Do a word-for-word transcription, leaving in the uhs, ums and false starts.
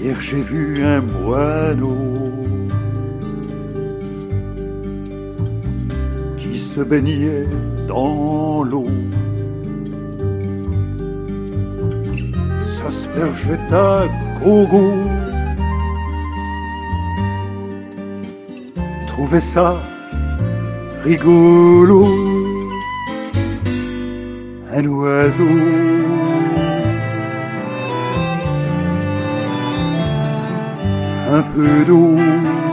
Hier j'ai vu un moineau qui se baignait dans l'eau. S'aspergeait à gogo. Trouvait ça rigolo. Un oiseau un peu d'eau